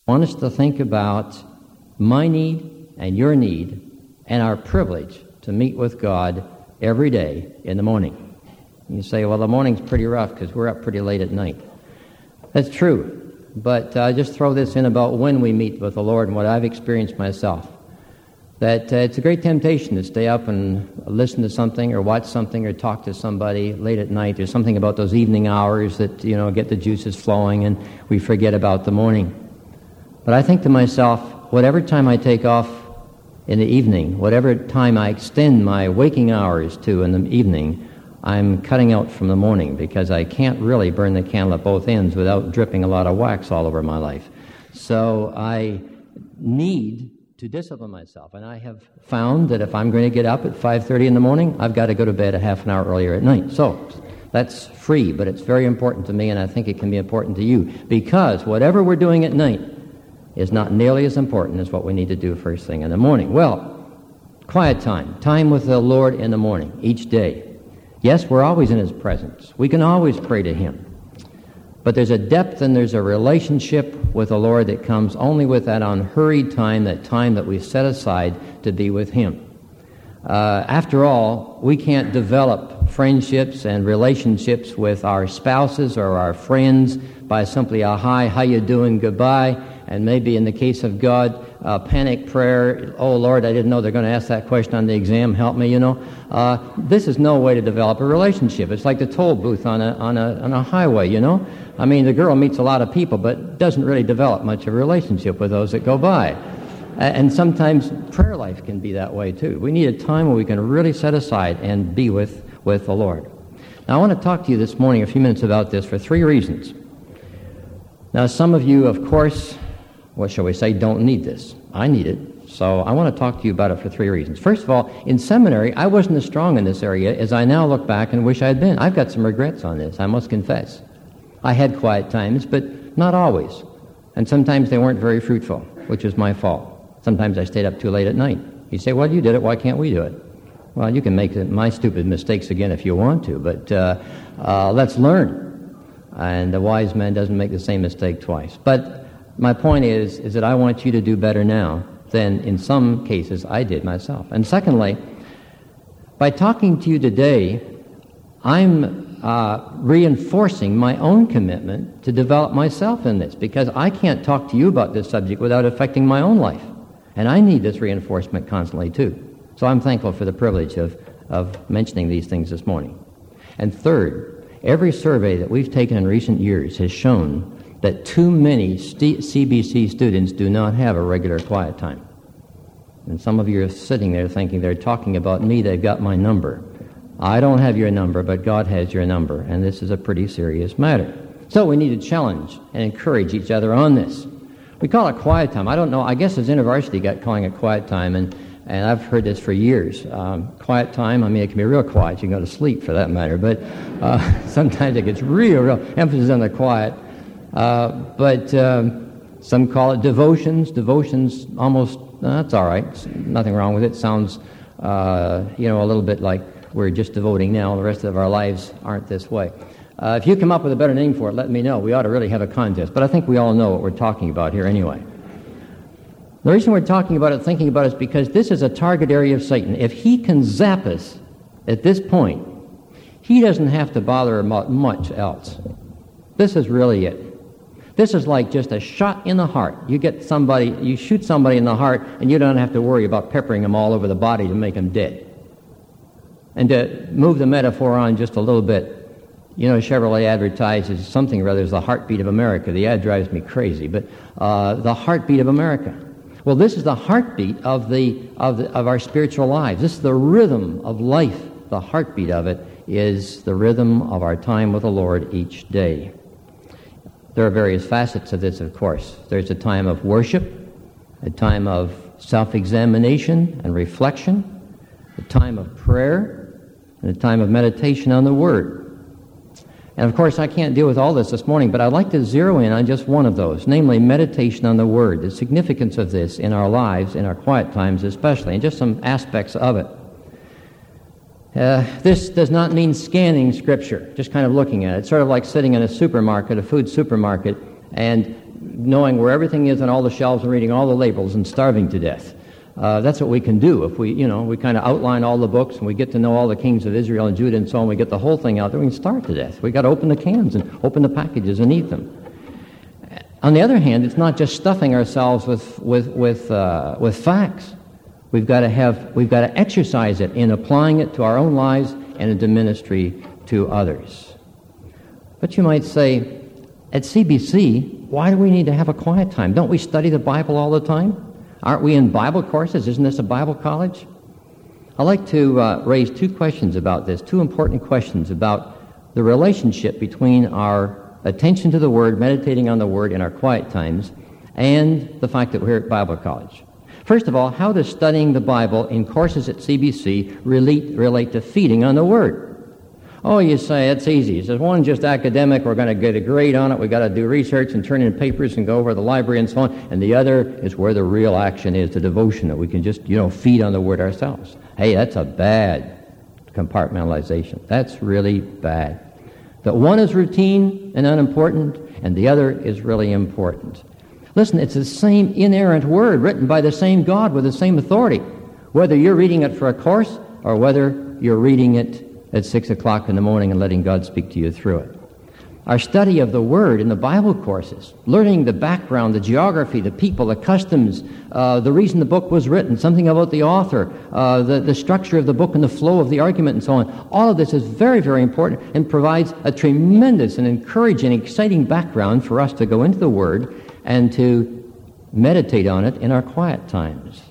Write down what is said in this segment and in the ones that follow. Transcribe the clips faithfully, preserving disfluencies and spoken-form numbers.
I want us to think about my need and your need and our privilege to meet with God every day in the morning. You say, well, the morning's pretty rough because we're up pretty late at night. That's true, but uh, just throw this in about when we meet with the Lord and what I've experienced myself. That uh, it's a great temptation to stay up and listen to something or watch something or talk to somebody late at night. There's something about those evening hours that, you know, get the juices flowing and we forget about the morning. But I think to myself, whatever time I take off in the evening, whatever time I extend my waking hours to in the evening, I'm cutting out from the morning because I can't really burn the candle at both ends without dripping a lot of wax all over my life. So I need to discipline myself, and I have found that if I'm going to get up at five thirty in the morning, I've got to go to bed a half an hour earlier at night. So that's free, but it's very important to me, and I think it can be important to you, because whatever we're doing at night is not nearly as important as what we need to do first thing in the morning. Well, quiet time, time with the Lord in the morning, each day. Yes, we're always in His presence. We can always pray to Him. But there's a depth and there's a relationship with the Lord that comes only with that unhurried time, that time that we set aside to be with Him. Uh, after all, we can't develop friendships and relationships with our spouses or our friends by simply a hi, how you doing, goodbye, and maybe in the case of God, uh, panic prayer, oh Lord, I didn't know they're going to ask that question on the exam, help me, you know. Uh, this is no way to develop a relationship. It's like the toll booth on a, on a, on a highway, you know. I mean, the girl meets a lot of people, but doesn't really develop much of a relationship with those that go by. And sometimes prayer life can be that way too. We need a time where we can really set aside and be with, with the Lord. Now, I want to talk to you this morning a few minutes about this for three reasons. Now, some of you, of course, what shall we say, don't need this. I need it. So I want to talk to you about it for three reasons. First of all, in seminary, I wasn't as strong in this area as I now look back and wish I had been. I've got some regrets on this, I must confess. I had quiet times, but not always. And sometimes they weren't very fruitful, which is my fault. Sometimes I stayed up too late at night. You say, well, you did it, why can't we do it? Well, you can make my stupid mistakes again if you want to, but uh, uh, let's learn. And a wise man doesn't make the same mistake twice. But my point is, is that I want you to do better now than in some cases I did myself. And secondly, by talking to you today, I'm uh, reinforcing my own commitment to develop myself in this, because I can't talk to you about this subject without affecting my own life. And I need this reinforcement constantly too. So I'm thankful for the privilege of, of mentioning these things this morning. And third, every survey that we've taken in recent years has shown that too many st- C B C students do not have a regular quiet time. And some of you are sitting there thinking they're talking about me, they've got my number. I don't have your number, but God has your number, and this is a pretty serious matter. So we need to challenge and encourage each other on this. We call it quiet time. I don't know, I guess as InterVarsity got calling it quiet time, and, and I've heard this for years. Um, quiet time, I mean, it can be real quiet. You can go to sleep for that matter, but uh, sometimes it gets real, real emphasis on the quiet. Uh, but um, some call it devotions. Devotions almost, uh, that's all right. Nothing wrong with it. Sounds, uh, you know, a little bit like we're just devoting now. The rest of our lives aren't this way. Uh, if you come up with a better name for it, let me know. We ought to really have a contest. But I think we all know what we're talking about here anyway. The reason we're talking about it, thinking about it, is because this is a target area of Satan. If he can zap us at this point, he doesn't have to bother about much else. This is really it. This is like just a shot in the heart. You get somebody, you shoot somebody in the heart, and you don't have to worry about peppering them all over the body to make them dead. And to move the metaphor on just a little bit, you know, Chevrolet advertises something or other as the heartbeat of America. The ad drives me crazy, but uh, the heartbeat of America. Well, this is the heartbeat of the, of the of our spiritual lives. This is the rhythm of life. The heartbeat of it is the rhythm of our time with the Lord each day. There are various facets of this, of course. There's a time of worship, a time of self-examination and reflection, a time of prayer, and a time of meditation on the Word. And of course, I can't deal with all this this morning, but I'd like to zero in on just one of those, namely meditation on the Word, the significance of this in our lives, in our quiet times especially, and just some aspects of it. Uh, this does not mean scanning Scripture, just kind of looking at it. It's sort of like sitting in a supermarket, a food supermarket, and knowing where everything is on all the shelves and reading all the labels and starving to death. Uh, that's what we can do if we, you know, we kind of outline all the books and we get to know all the kings of Israel and Judah and so on. We get the whole thing out there. We can starve to death. We got to open the cans and open the packages and eat them. On the other hand, it's not just stuffing ourselves with with with uh, with facts. We've got to have we've got to exercise it in applying it to our own lives and into ministry to others. But you might say, at C B C, why do we need to have a quiet time? Don't we study the Bible all the time? Aren't we in Bible courses? Isn't this a Bible college? I'd like to uh, raise two questions about this, two important questions about the relationship between our attention to the Word, meditating on the Word in our quiet times, and the fact that we're at Bible college. First of all, how does studying the Bible in courses at C B C relate, relate to feeding on the Word? Oh, you say, it's easy. It says, one, just academic, we're going to get a grade on it, we've got to do research and turn in papers and go over to the library and so on. And the other is where the real action is, the devotion, that we can just, you know, feed on the Word ourselves. Hey, that's a bad compartmentalization. That's really bad. That one is routine and unimportant, and the other is really important. Listen, it's the same inerrant Word written by the same God with the same authority, whether you're reading it for a course or whether you're reading it at six o'clock in the morning and letting God speak to you through it. Our study of the Word in the Bible courses, learning the background, the geography, the people, the customs, uh, the reason the book was written, something about the author, uh, the, the structure of the book and the flow of the argument and so on. All of this is very, very important and provides a tremendous and encouraging, exciting background for us to go into the Word and to meditate on it in our quiet times.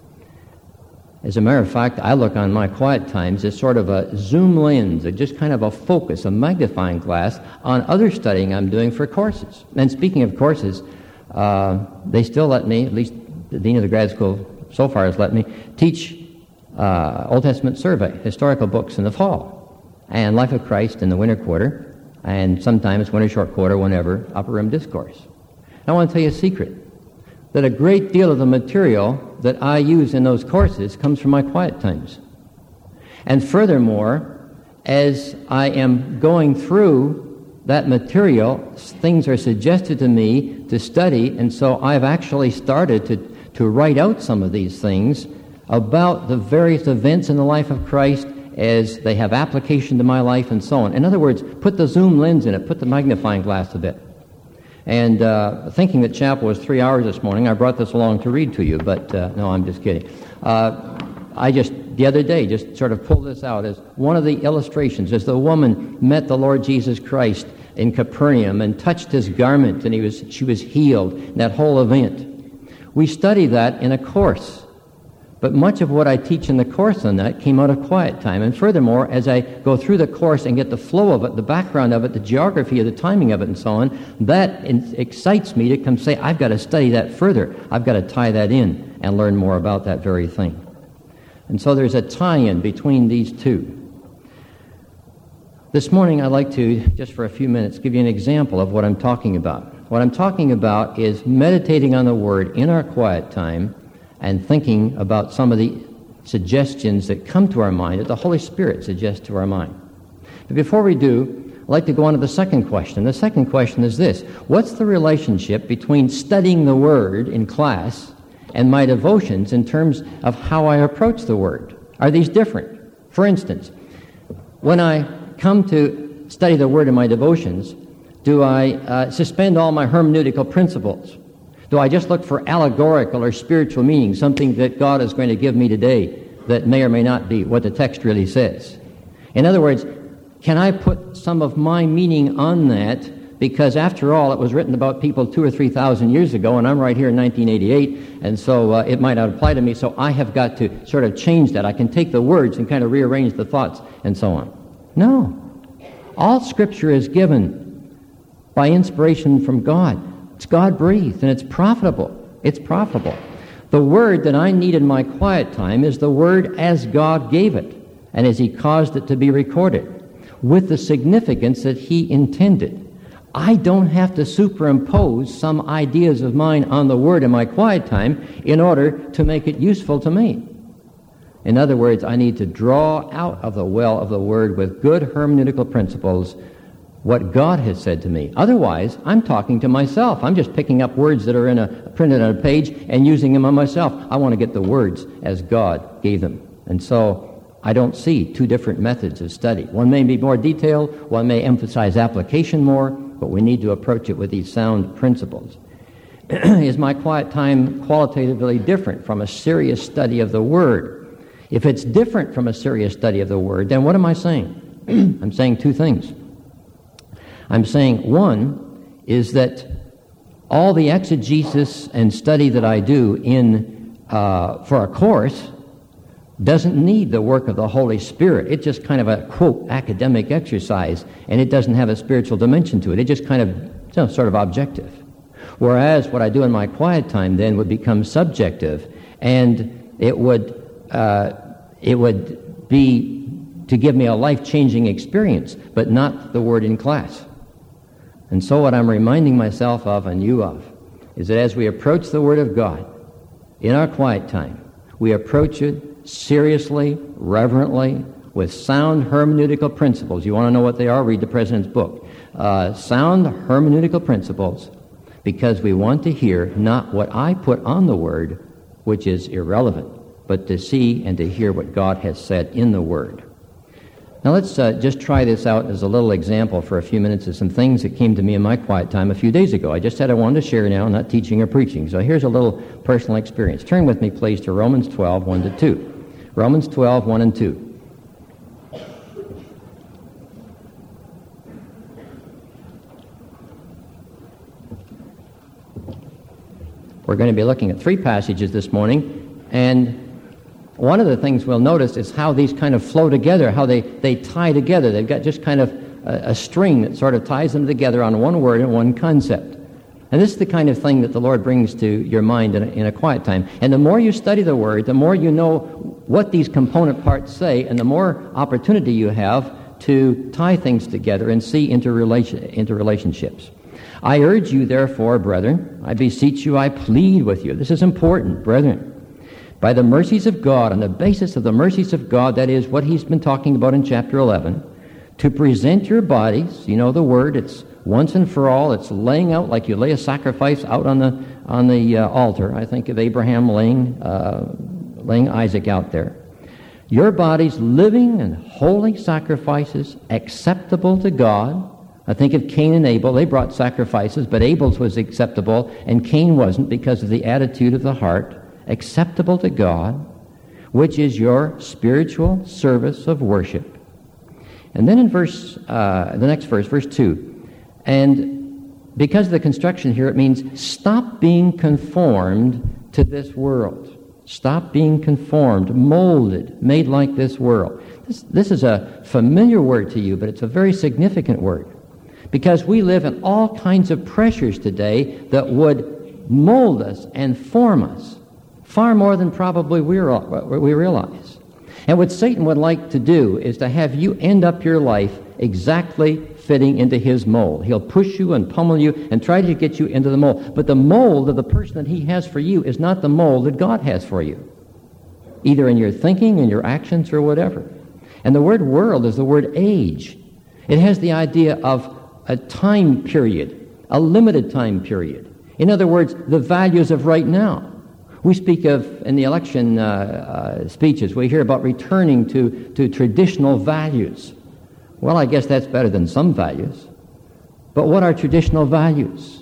As a matter of fact, I look on my quiet times as sort of a zoom lens, a just kind of a focus, a magnifying glass on other studying I'm doing for courses. And speaking of courses, uh, they still let me, at least the dean of the grad school so far has let me, teach uh, Old Testament survey, historical books in the fall, and Life of Christ in the winter quarter, and sometimes winter short quarter, whenever, Upper Room Discourse. I want to tell you a secret, that a great deal of the material that I use in those courses comes from my quiet times. And furthermore, as I am going through that material, things are suggested to me to study, and so I've actually started to, to write out some of these things about the various events in the life of Christ as they have application to my life and so on. In other words, put the zoom lens in it, put the magnifying glass a bit. And uh, thinking that chapel was three hours this morning, I brought this along to read to you, but uh, no, I'm just kidding. Uh, I just, the other day, just sort of pulled this out as one of the illustrations, as the woman met the Lord Jesus Christ in Capernaum and touched his garment, and he was, she was healed, that whole event. We study that in a course. But much of what I teach in the course on that came out of quiet time. And furthermore, as I go through the course and get the flow of it, the background of it, the geography of the timing of it and so on, that in- excites me to come say, I've got to study that further. I've got to tie that in and learn more about that very thing. And so there's a tie-in between these two. This morning I'd like to, just for a few minutes, give you an example of what I'm talking about. What I'm talking about is meditating on the Word in our quiet time and thinking about some of the suggestions that come to our mind, that the Holy Spirit suggests to our mind. But before we do, I'd like to go on to the second question. The second question is this: what's the relationship between studying the Word in class and my devotions in terms of how I approach the Word? Are these different? For instance, when I come to study the Word in my devotions, do I uh, suspend all my hermeneutical principles? Do I just look for allegorical or spiritual meaning, something that God is going to give me today that may or may not be what the text really says? In other words, can I put some of my meaning on that? Because after all, it was written about people two or three thousand years ago, and I'm right here in nineteen eighty-eight, and so uh, it might not apply to me, so I have got to sort of change that. I can take the words and kind of rearrange the thoughts and so on. No. All Scripture is given by inspiration from God. It's God-breathed, and it's profitable. It's profitable. The Word that I need in my quiet time is the Word as God gave it, and as He caused it to be recorded, with the significance that He intended. I don't have to superimpose some ideas of mine on the Word in my quiet time in order to make it useful to me. In other words, I need to draw out of the well of the Word with good hermeneutical principles what God has said to me. Otherwise, I'm talking to myself. I'm just picking up words that are in a printed on a page and using them on myself. I want to get the words as God gave them. And so I don't see two different methods of study. One may be more detailed, one may emphasize application more, but we need to approach it with these sound principles. Is my quiet time qualitatively different from a serious study of the Word? If it's different from a serious study of the Word, then what am I saying? I'm saying two things. I'm saying, one, is that all the exegesis and study that I do in uh, for a course doesn't need the work of the Holy Spirit. It's just kind of a, quote, academic exercise, and it doesn't have a spiritual dimension to it. It just kind of, you know, sort of objective. Whereas what I do in my quiet time then would become subjective, and it would uh, it would be to give me a life-changing experience, but not the Word in class. And so what I'm reminding myself of and you of is that as we approach the Word of God in our quiet time, we approach it seriously, reverently, with sound hermeneutical principles. You want to know what they are? Read the President's book. Uh, sound hermeneutical principles, because we want to hear not what I put on the Word, which is irrelevant, but to see and to hear what God has said in the Word. Now let's uh, just try this out as a little example for a few minutes of some things that came to me in my quiet time a few days ago. I just said I wanted to share now, not teaching or preaching. So here's a little personal experience. Turn with me, please, to Romans twelve, one to two. Romans twelve, one and two. We're going to be looking at three passages this morning, and one of the things we'll notice is how these kind of flow together, how they, they tie together. They've got just kind of a, a string that sort of ties them together on one word and one concept. And this is the kind of thing that the Lord brings to your mind in a, in a quiet time. And the more you study the Word, the more you know what these component parts say, and the more opportunity you have to tie things together and see interrelation, interrelationships. I urge you, therefore, brethren, I beseech you, I plead with you. This is important, brethren. By the mercies of God, on the basis of the mercies of God, that is what he's been talking about in chapter eleven, to present your bodies, you know the word, it's once and for all, it's laying out like you lay a sacrifice out on the on the uh, altar. I think of Abraham laying, uh, laying Isaac out there. Your bodies living and holy sacrifices, acceptable to God. I think of Cain and Abel. They brought sacrifices, but Abel's was acceptable, and Cain wasn't because of the attitude of the heart. Acceptable to God, which is your spiritual service of worship. And then in verse, uh, the next verse, verse two, and because of the construction here, it means stop being conformed to this world. Stop being conformed, molded, made like this world. This, this is a familiar word to you, but it's a very significant word, because we live in all kinds of pressures today that would mold us and form us. Far more than probably we realize. And what Satan would like to do is to have you end up your life exactly fitting into his mold. He'll push you and pummel you and try to get you into the mold. But the mold of the person that he has for you is not the mold that God has for you, either in your thinking, in your actions, or whatever. And the word world is the word age. It has the idea of a time period, a limited time period. In other words, the values of right now. We speak of, in the election uh, uh, speeches, we hear about returning to, to traditional values. Well, I guess that's better than some values. But what are traditional values?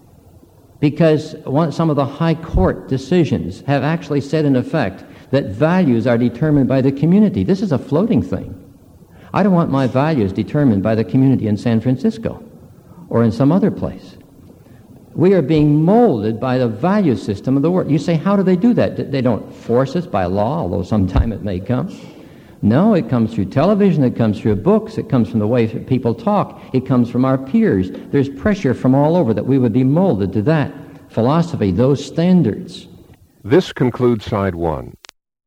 Because one, some of the high court decisions have actually said, in effect, that values are determined by the community. This is a floating thing. I don't want my values determined by the community in San Francisco or in some other place. We are being molded by the value system of the world. You say, how do they do that? They don't force us by law, although sometime it may come. No, it comes through television, it comes through books, it comes from the way people talk, it comes from our peers. There's pressure from all over that we would be molded to that philosophy, those standards. This concludes side one.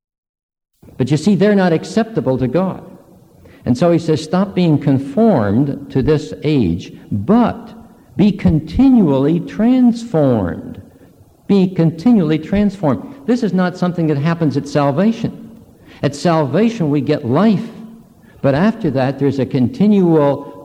But you see, they're not acceptable to God. And so he says, stop being conformed to this age, but be continually transformed. Be continually transformed. This is not something that happens at salvation. At salvation, we get life. But after that, there's a continual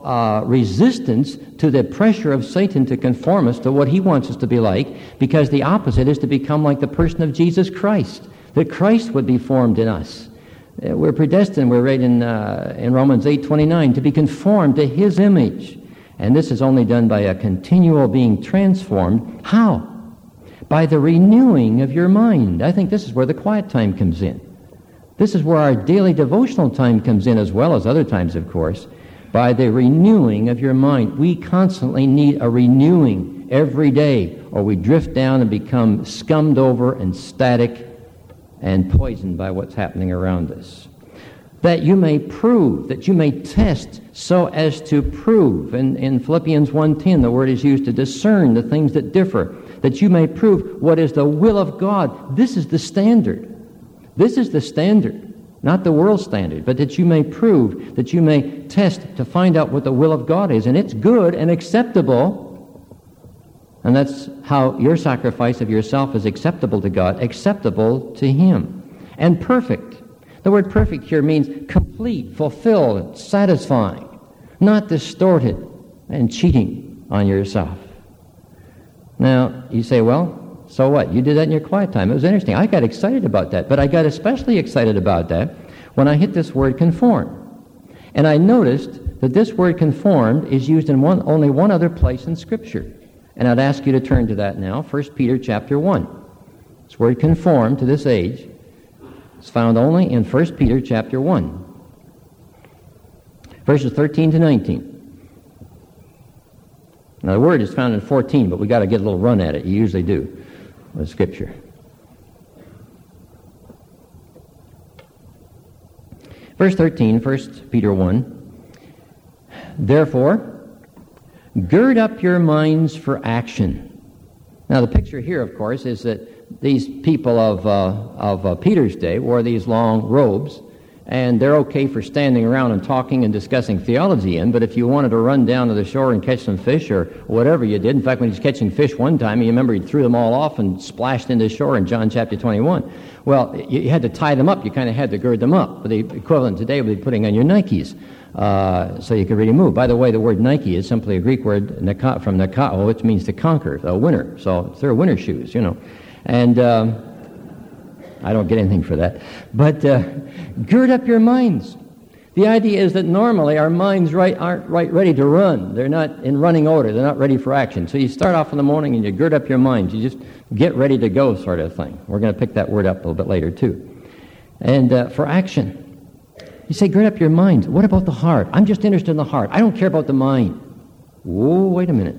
uh, resistance to the pressure of Satan to conform us to what he wants us to be like, because the opposite is to become like the person of Jesus Christ, that Christ would be formed in us. Uh, we're predestined, we're read in, uh, in Romans eight twenty-nine, to be conformed to his image. And this is only done by a continual being transformed. How? By the renewing of your mind. I think this is where the quiet time comes in. This is where our daily devotional time comes in, as well as other times, of course. By the renewing of your mind. We constantly need a renewing every day, or we drift down and become scummed over and static and poisoned by what's happening around us. That you may prove, that you may test so as to prove. And in Philippians one ten, the word is used to discern the things that differ. That you may prove what is the will of God. This is the standard. This is the standard, not the world standard, but that you may prove, that you may test to find out what the will of God is. And it's good and acceptable. And that's how your sacrifice of yourself is acceptable to God, acceptable to him. And perfect. The word perfect here means complete, fulfilled, satisfying, not distorted and cheating on yourself. Now, you say, well, so what? You did that in your quiet time. It was interesting. I got excited about that, but I got especially excited about that when I hit this word conform. And I noticed that this word conformed is used in one, only one other place in Scripture. And I'd ask you to turn to that now, First Peter chapter one. This word conform to this age is found only in First Peter chapter one, verses thirteen to nineteen. Now, the word is found in fourteen, but we got to get a little run at it. You usually do with Scripture. Verse thirteen, First Peter one. Therefore, gird up your minds for action. Now, the picture here, of course, is that these people of uh, of uh, Peter's day wore these long robes, and they're okay for standing around and talking and discussing theology in, but if you wanted to run down to the shore and catch some fish or whatever you did, in fact, when he was catching fish one time, you remember he threw them all off and splashed into the shore in John chapter twenty-one. Well, you had to tie them up. You kind of had to gird them up. But the equivalent today would be putting on your Nikes uh, so you could really move. By the way, the word Nike is simply a Greek word from Nikao, which means to conquer, a winter. So they're winter shoes, you know. And um, I don't get anything for that. But uh, gird up your minds. The idea is that normally our minds right, aren't right ready to run. They're not in running order. They're not ready for action. So you start off in the morning and you gird up your minds. You just get ready to go sort of thing. We're going to pick that word up a little bit later too. And uh, for action. You say gird up your minds. What about the heart? I'm just interested in the heart. I don't care about the mind. Whoa, wait a minute.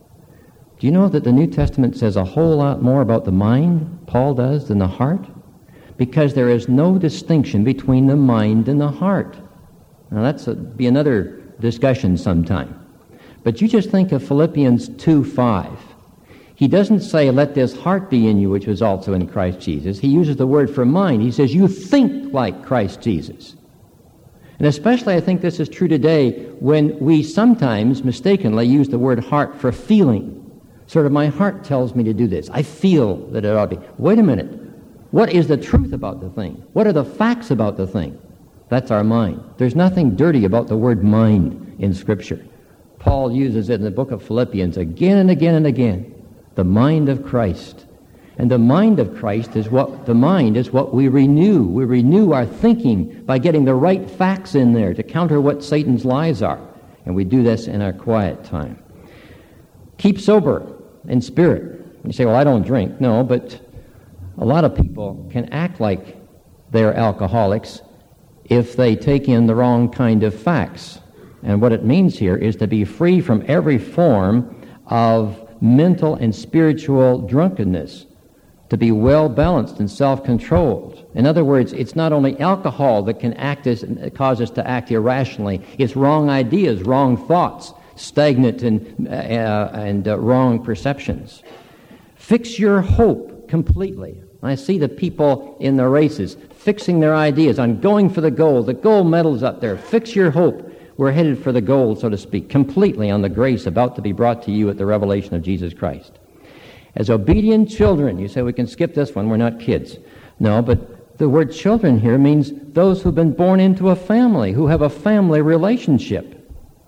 Do you know that the New Testament says a whole lot more about the mind, Paul does, than the heart? Because there is no distinction between the mind and the heart. Now, that's a, be another discussion sometime. But you just think of Philippians two five. He doesn't say, let this heart be in you, which was also in Christ Jesus. He uses the word for mind. He says, you think like Christ Jesus. And especially I think this is true today when we sometimes mistakenly use the word heart for feeling. Sort of, my heart tells me to do this. I feel that it ought to be. Wait a minute. What is the truth about the thing? What are the facts about the thing? That's our mind. There's nothing dirty about the word mind in Scripture. Paul uses it in the book of Philippians again and again and again. The mind of Christ. And the mind of Christ is what, the mind is what we renew. We renew our thinking by getting the right facts in there to counter what Satan's lies are. And we do this in our quiet time. Keep sober in spirit. You say, well, I don't drink. No, but a lot of people can act like they're alcoholics if they take in the wrong kind of facts. And what it means here is to be free from every form of mental and spiritual drunkenness, to be well-balanced and self-controlled. In other words, it's not only alcohol that can act as, cause us to act irrationally. It's wrong ideas, wrong thoughts, stagnant and, uh, and uh, wrong perceptions. Fix your hope completely. I see the people in the races fixing their ideas on going for the gold. The gold medal's up there. Fix your hope. We're headed for the gold, so to speak, completely on the grace about to be brought to you at the revelation of Jesus Christ. As obedient children, you say we can skip this one, we're not kids. No, but the word children here means those who've been born into a family, who have a family relationship.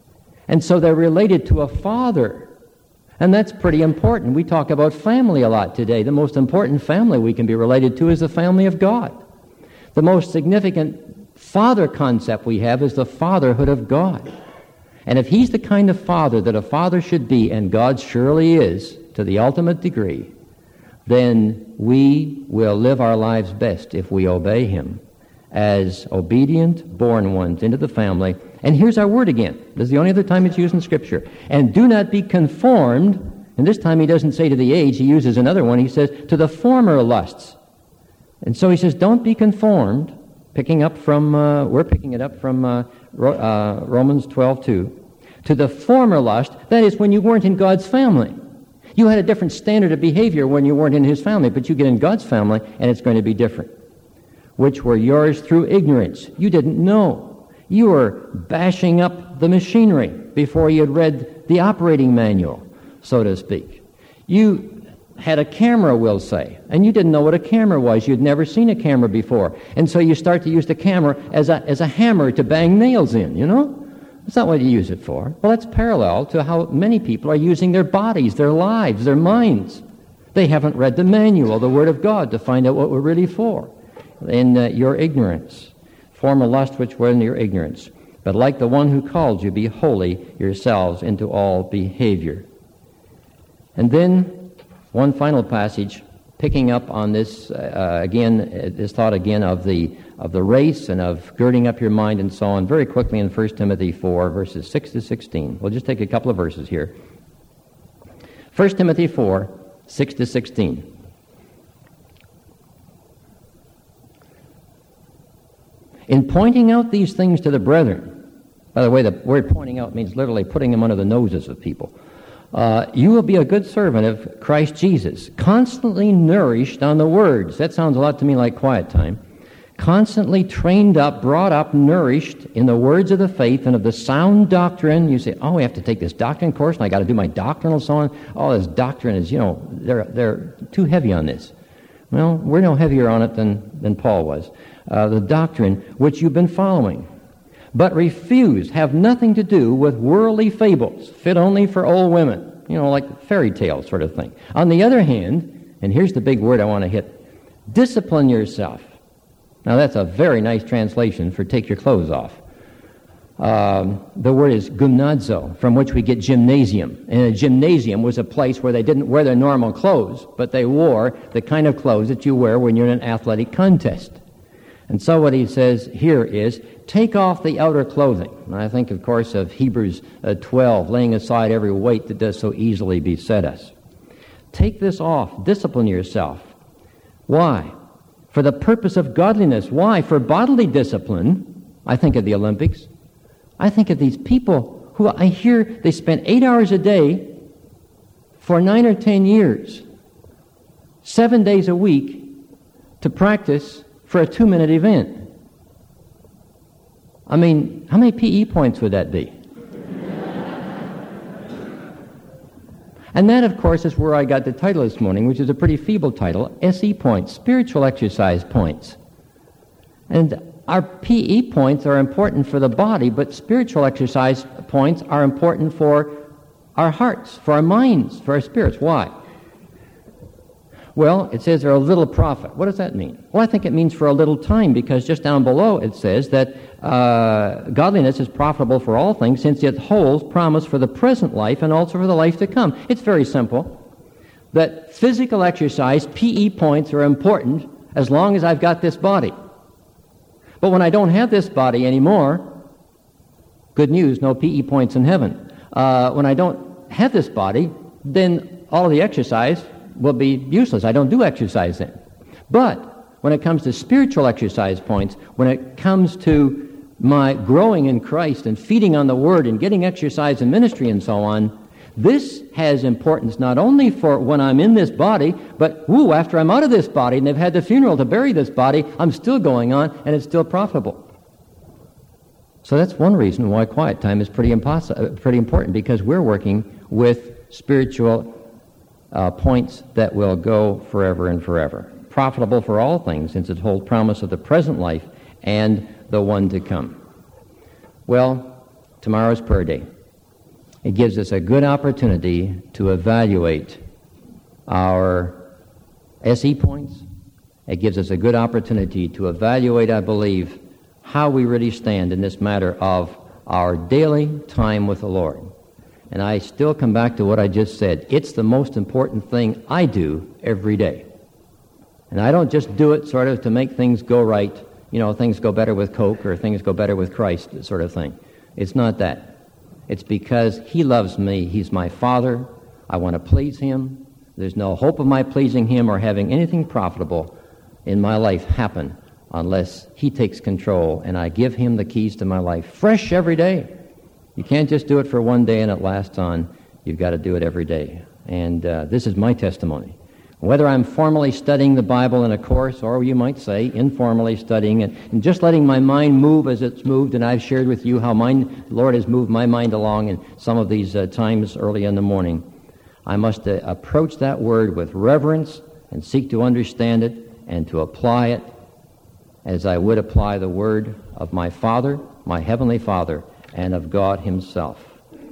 And so they're related to a father. And that's pretty important. We talk about family a lot today. The most important family we can be related to is the family of God. The most significant father concept we have is the fatherhood of God. And if he's the kind of father that a father should be, and God surely is to the ultimate degree, then we will live our lives best if we obey him as obedient born ones into the family. And here's our word again. This is the only other time it's used in Scripture. And do not be conformed, and this time he doesn't say to the age, he uses another one. He says, to the former lusts. And so he says, don't be conformed, picking up from, uh, we're picking it up from uh, Ro- uh, Romans twelve two, to the former lust, that is when you weren't in God's family. You had a different standard of behavior when you weren't in his family, but you get in God's family, and it's going to be different. Which were yours through ignorance. You didn't know. You were bashing up the machinery before you had read the operating manual, so to speak. You had a camera, we'll say, and you didn't know what a camera was. You'd never seen a camera before. And so you start to use the camera as a, as a hammer to bang nails in, you know? That's not what you use it for. Well, that's parallel to how many people are using their bodies, their lives, their minds. They haven't read the manual, the Word of God, to find out what we're really for. In uh, your ignorance. Former lust which were in your ignorance. But like the one who called you, be holy yourselves into all behavior. And then, one final passage, picking up on this, uh, again, uh, this thought again of the of the race and of girding up your mind and so on, very quickly in First Timothy four, verses six to sixteen. We'll just take a couple of verses here. First Timothy four, six to sixteen. In pointing out these things to the brethren, by the way, the word pointing out means literally putting them under the noses of people. Uh, you will be a good servant of Christ Jesus, constantly nourished on the words. That sounds a lot to me like quiet time. Constantly trained up, brought up, nourished in the words of the faith and of the sound doctrine. You say, oh, we have to take this doctrine course, and I got to do my doctrinal so on. All this doctrine is, you know, they're they're too heavy on this. Well, we're no heavier on it than, than Paul was. Uh, the doctrine which you've been following, but refuse, have nothing to do with worldly fables, fit only for old women, you know, like fairy tale sort of thing. On the other hand, and here's the big word I want to hit, discipline yourself. Now that's a very nice translation for take your clothes off. Um, the word is gymnazo, from which we get gymnasium. And a gymnasium was a place where they didn't wear their normal clothes, but they wore the kind of clothes that you wear when you're in an athletic contest. And so what he says here is, take off the outer clothing. And I think, of course, of Hebrews uh, twelve, laying aside every weight that does so easily beset us. Take this off. Discipline yourself. Why? For the purpose of godliness. Why? For bodily discipline. I think of the Olympics. I think of these people who I hear they spend eight hours a day for nine or ten years, seven days a week, to practice for a two-minute event. I mean, how many P E points would that be? And that, of course, is where I got the title this morning, which is a pretty feeble title, S E points, spiritual exercise points. And our P E points are important for the body, but spiritual exercise points are important for our hearts, for our minds, for our spirits. Why? Well, it says they're a little profit. What does that mean? Well, I think it means for a little time, because just down below it says that uh, godliness is profitable for all things, since it holds promise for the present life and also for the life to come. It's very simple. That physical exercise, P E points, are important as long as I've got this body. But when I don't have this body anymore, good news, no P E points in heaven. Uh, when I don't have this body, then all the exercise will be useless. I don't do exercise then. But when it comes to spiritual exercise points, when it comes to my growing in Christ and feeding on the Word and getting exercise in ministry and so on, this has importance not only for when I'm in this body, but woo, after I'm out of this body and they've had the funeral to bury this body, I'm still going on and it's still profitable. So that's one reason why quiet time is pretty, impos- pretty important, because we're working with spiritual Uh, points that will go forever and forever. Profitable for all things, since it holds promise of the present life and the one to come. Well, tomorrow's prayer day. It gives us a good opportunity to evaluate our S E points. It gives us a good opportunity to evaluate, I believe, how we really stand in this matter of our daily time with the Lord. And I still come back to what I just said. It's the most important thing I do every day. And I don't just do it sort of to make things go right, you know, things go better with Coke or things go better with Christ sort of thing. It's not that. It's because He loves me. He's my Father. I want to please Him. There's no hope of my pleasing Him or having anything profitable in my life happen unless He takes control and I give Him the keys to my life fresh every day. You can't just do it for one day and it lasts on. You've got to do it every day. And uh, this is my testimony. Whether I'm formally studying the Bible in a course, or you might say informally studying it, and just letting my mind move as it's moved, and I've shared with you how mine, the Lord has moved my mind along in some of these uh, times early in the morning, I must uh, approach that Word with reverence and seek to understand it and to apply it as I would apply the Word of my Father, my Heavenly Father, and of God Himself.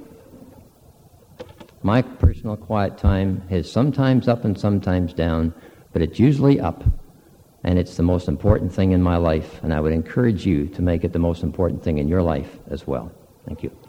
My personal quiet time is sometimes up and sometimes down, but it's usually up, and it's the most important thing in my life, and I would encourage you to make it the most important thing in your life as well. Thank you.